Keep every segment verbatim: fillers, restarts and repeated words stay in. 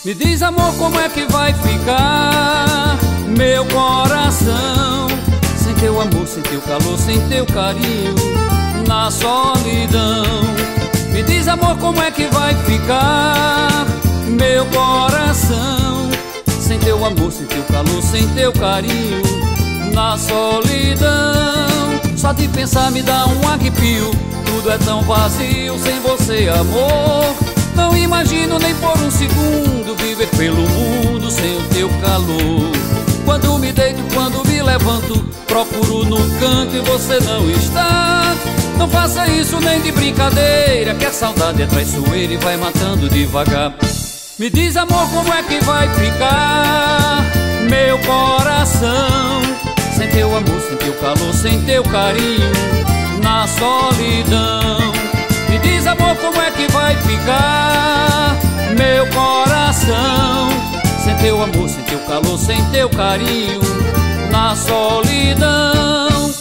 Me diz, amor, como é que vai ficar meu coração sem teu amor, sem teu calor, sem teu carinho, na solidão. Me diz, amor, como é que vai ficar meu coração sem teu amor, sem teu calor, sem teu carinho, na solidão. Só de pensar me dá um arrepio, tudo é tão vazio sem você, amor. Não imagino nem por um segundo viver pelo mundo sem o teu calor. Quando me deito, quando me levanto, procuro num canto e você não está. Não faça isso nem de brincadeira, que a saudade é traiçoeira e vai matando devagar. Me diz, amor, como é que vai ficar meu coração sem teu amor, sem teu calor, sem teu carinho, na solidão. Me diz, amor, como é que vai ficar meu coração sem teu amor, sem teu calor, sem teu carinho, na solidão.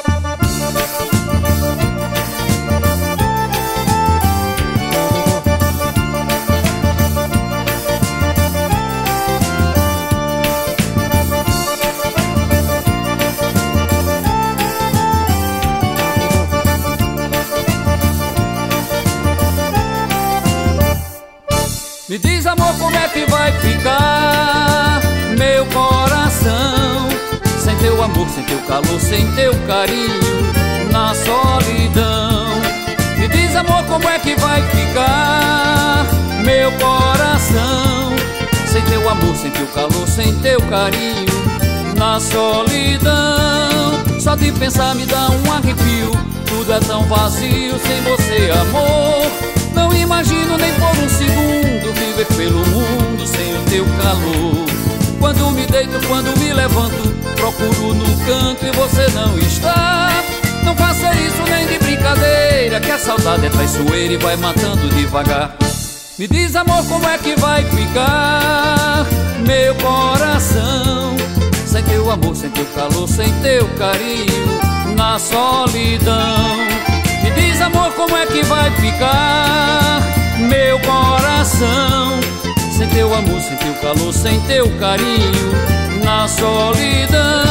Me diz, amor, como é que vai ficar meu coração sem teu amor, sem teu calor, sem teu carinho, na solidão. Me diz, amor, como é que vai ficar meu coração sem teu amor, sem teu calor, sem teu carinho, na solidão. Só de pensar me dá um arrepio, tudo é tão vazio sem você, amor. Não imagino nem por um segundo viver pelo mundo sem o teu calor. Quando me deito, quando me levanto, procuro num canto e você não está. Não faça isso nem de brincadeira, que a saudade é traiçoeira e vai matando devagar. Me diz, amor, como é que vai ficar meu coração sem teu amor, sem teu calor, sem teu carinho, na solidão. Me diz, amor, como é que vai ficar meu coração sem teu amor, sem teu calor, sem teu carinho, na solidão.